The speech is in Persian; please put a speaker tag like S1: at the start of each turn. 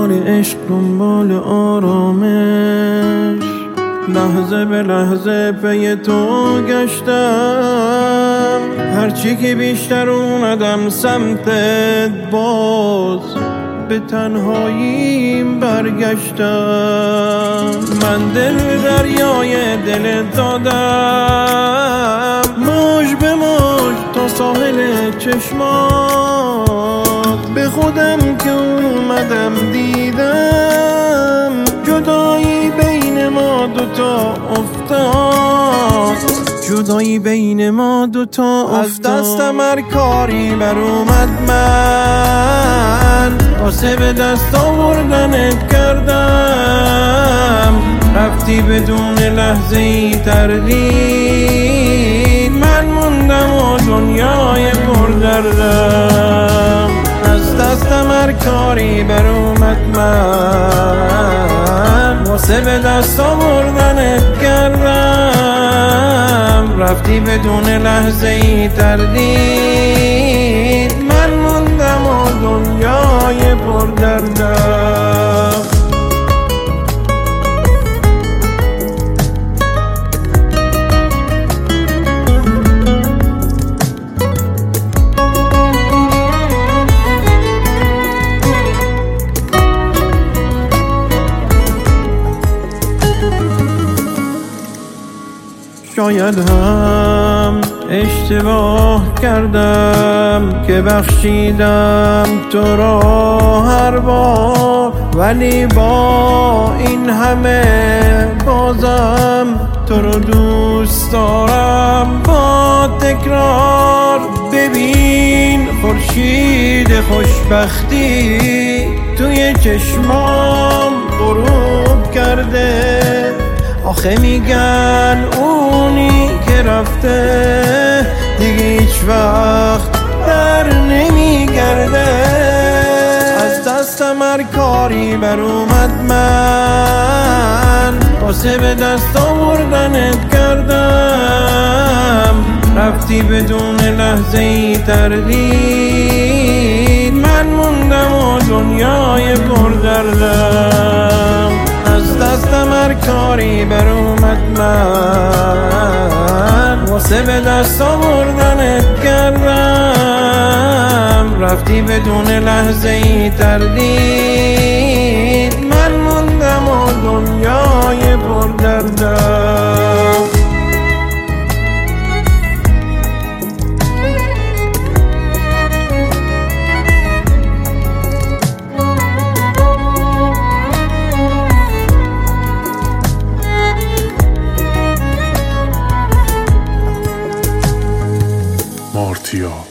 S1: دنبال عشق، دنبال آرامش، لحظه به لحظه پی تو گشتم. هرچی که بیشتر اومدم سمتت، باز به تنهاییم برگشتم. من دل دریای دلت دادم، موج به موج تا ساحل چشمات. به خودم که اومدم دیدم، جدایی بین ما دوتا افتاد، جدایی بین ما دوتا افتاد. از دستم هر کاری بر اومد من، واسه به دست آوردنت کردم. رفتی بدون لحظه ای تردید، من موندم و دنیای پردردم. از دستم هر کاری بر اومد من، واسه به دست آوردنت کردم. رفتی بدون لحظه ای تردید، من موندم و دنیای پردردم. شاید هم اشتباه کردم که بخشیدم تو را هر بار، ولی با این همه بازم تو رو دوست دارم. با تکرار ببین خورشید خوشبختی توی چشمام غروب کرده. آخه میگن اونی که رفته دیگه هیچ وقت در نمیگرده. از دستم هر کاری بر اومد من، واسه به دست آوردنت کردم. رفتی بدون لحظه ای تردید، من موندم و دنیای پردردم. از دستم هر کاری بر اومد من، واسه به دست آوردنت کردم. رفتی بدون لحظه ای تردید، من موندم و دنیای پردردم.
S2: مارتیا